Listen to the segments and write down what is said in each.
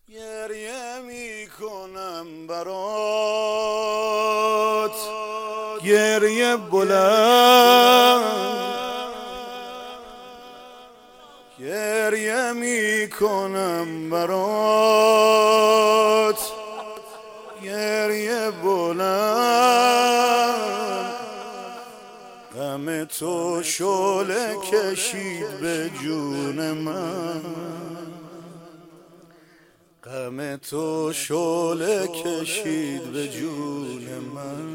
گریه میکنم برات، گریه بلند، گریه میکنم برات، گریه بلند. غم تو شعله کشید به جون من، غم تو شعله کشید به جون من.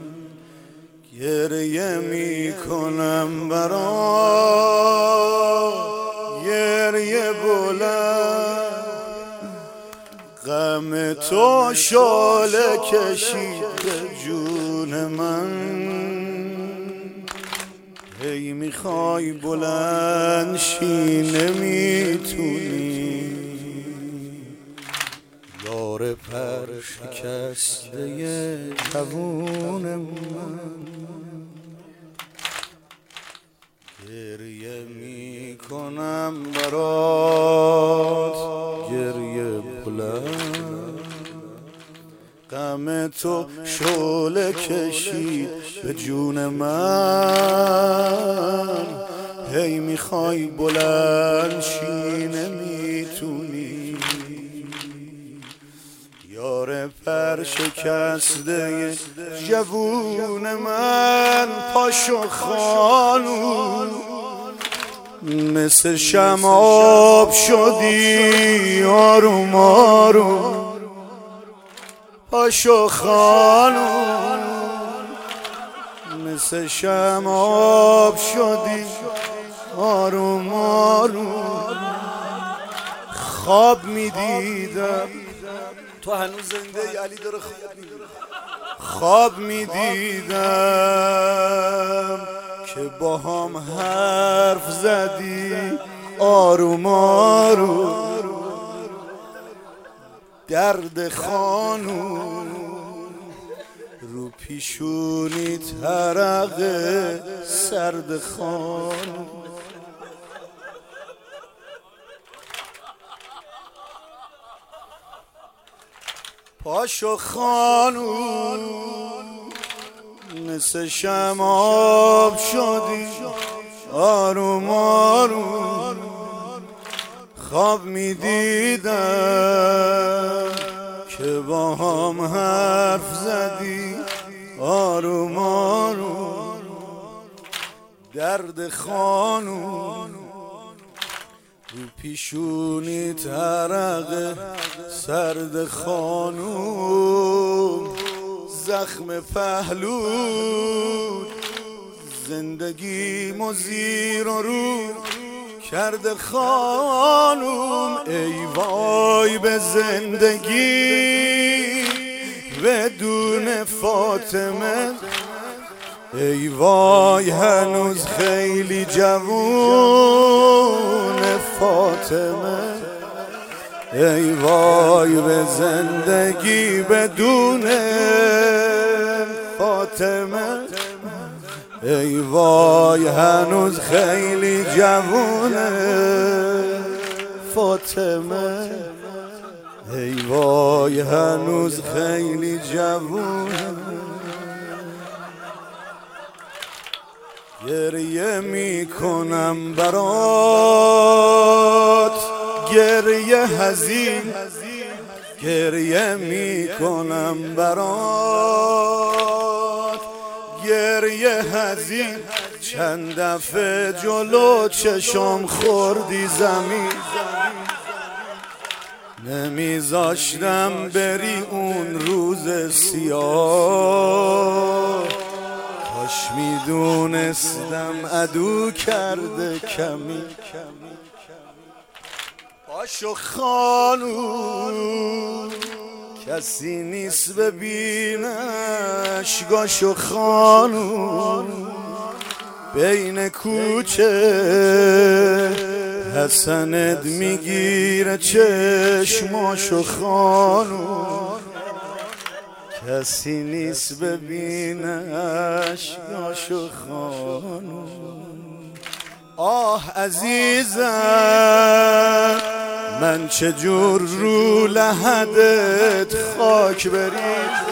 گریه میکنم برات، گریه بلند. غم تو شعله کشید به جون من. هی میخوای بلند شی نمیتونی، یار پر شکسته جوون من. گریه میکنم برات، گریه بلند. غم تو شعله کشید به جون من. هی میخوای بلند شی نمیتونی، یار پر شکسته جوون من. پاشو خانوم مثل شمع شدی آروم آروم. پاشو خانوم مثل شمع شدی آروم آروم. خواب میدیدم تو هنوز زنده ای، علی داره خواب میدیدم، خواب میدیدم که با هم حرف زدی آروم آروم. درد خانوم رو پیشونی ترقه سرد خانوم. پاشو خانوم مثل شمع شدی آروم آروم. خواب میدیدم که با هم حرف زدی آروم آروم. درد خانوم رو پیشونی ترقه سرد خانوم. زخم پهلو زندگی زیر و رو کرده خانوم. ای وای به زندگی بدون فاطمه، ای وای هنوز خیلی جوون فاطمه. ای وای به زندگی بدون فاطمه، ای وای هنوز خیلی جوونه فاطمه. ای وای هنوز خیلی جوونه. گریه میکنم برات، گریه حزین، گریه میکنم برات، گریه حزین. چند دفعه جلو چشم خوردی زمین، نمیذاشتم بری اون روز سیاه. کاش میدونستم عدو کرده کمی. پاشو خانوم کسی نیست ببینش. گاشو خانوم بین کوچه حسنت میگیره چشماشو خانوم. کسی نیست ببینش گاشو خانوم. آه عزیزم من چجور رو لحدت خاک برید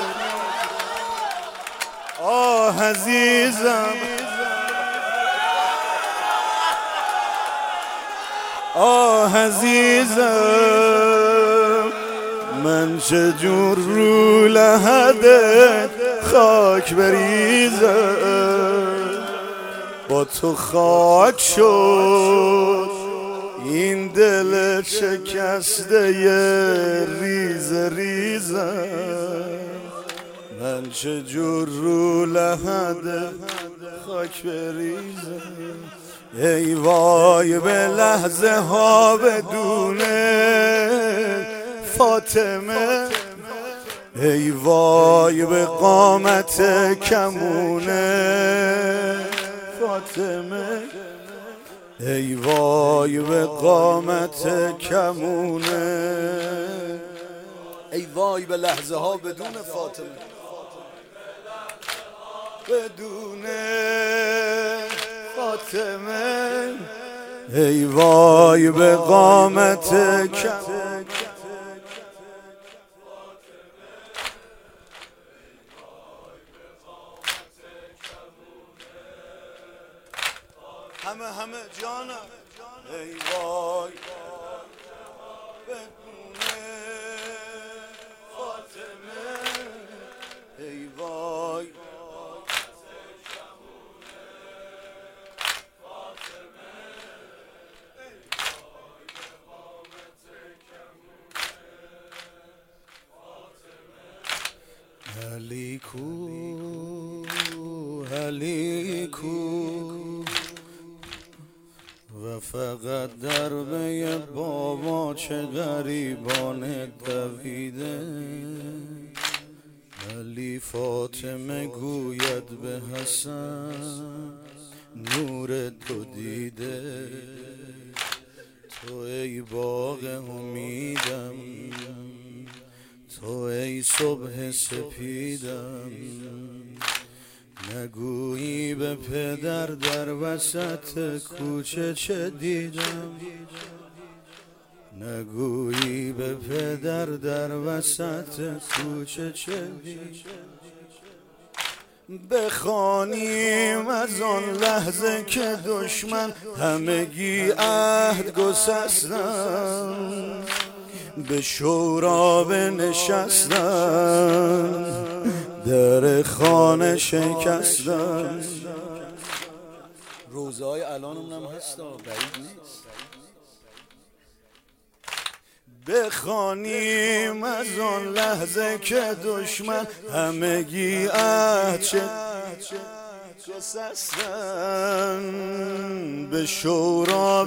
آه عزیزم آه عزیزم من چجور رو لحدت خاک بریزم با تو خاک شد این دل شکسته ریز ریزم من چجور رو لحدت خاک بریزم ای وای به لحظه ها بدون فاطمه ای وای به قامت کمونه فاطمه ای وای به قامت کمونه ای وای به لحظه ها بدون فاطمه بدون فاطمه ای وای به قامت کمونه همه جانم ای وای بدون فاطمه ای وای علی کو علی کو و فقط دربه بابا چه غریبان دویده علی فاطمه گوید به حسن نور تو دیده تو ای باغ امیدم تو ای صبح سپیدم نگویی به پدر در وسط کوچه چه دیدم نگویی به پدر در وسط کوچه چه دیدم بخوانیم از آن لحظه که دشمن همگی عهد گسستن به شورا بنشستن در خانه شکستن روزهای الانم هم هست بعید نیست بخوانیم از آن لحظه که دشمن همگی عهد گسستن به شورا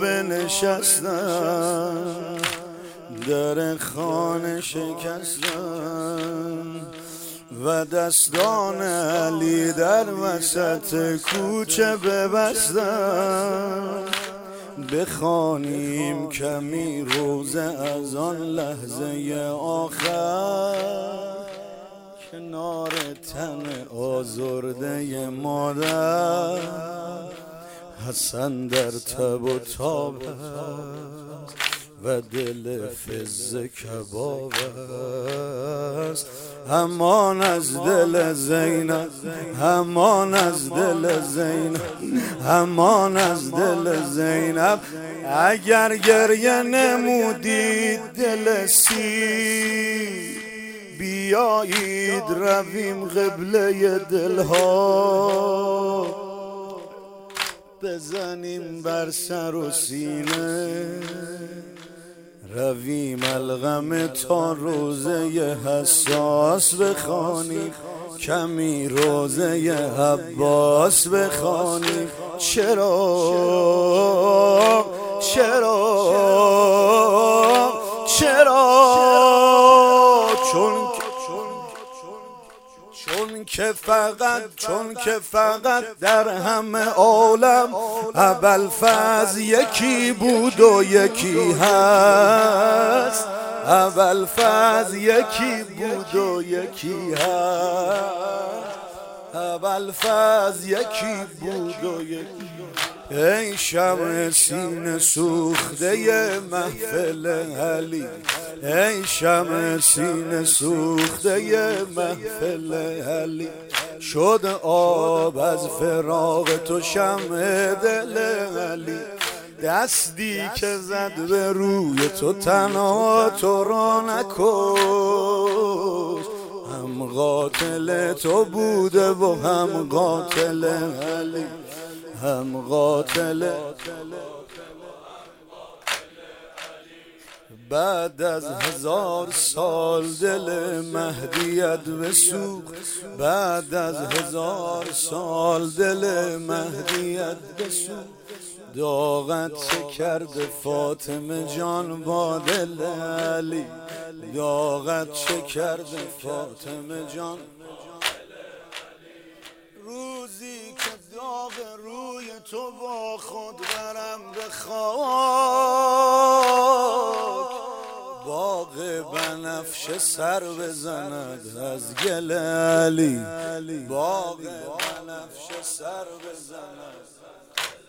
بنشستن در خانه شکستن و دستان علی در وسط کوچه ببستن بخوانیم کمی روزه از آن لحظه آخر کنار تن آزرده مادر حسن در تب و تاب و دل فز کباب است همان از دل زینب همان از دل زینب همان از دل زینب اگر گریه نمودید دل سی بیایید رویم قبله دلها بزنیم بر سر و سینه رویم الغم تا روزه حساس بخوانیم کمی روزه عباس بخوانیم چرا چون که فقط در همه عالم ابوالفضل یکی بود و یکی هست ابوالفضل یکی بود و یکی هست ابوالفضل یکی بود و یکی ای شمع سینه سوخته محفل علی، ای شمع سینه سوخته محفل علی، شد آب از فراق تو شمع دل علی، دستی که زد به روی تو تنها تو را نکش، هم قاتل تو بوده و هم قاتل علی، هم قاتل. بعد از 1000 سال دل مهدیت بسوخت، بعد از 1000 سال دل مهدیت بسوخت، داغت چه کرده فاطمه جان با دل علی، داغت چه کرده فاطمه جان. روزی که داغ روی تو با خود برم به خاک، باغ بنفشه سر بزند از گل علی، باغ بنفشه سر بزند.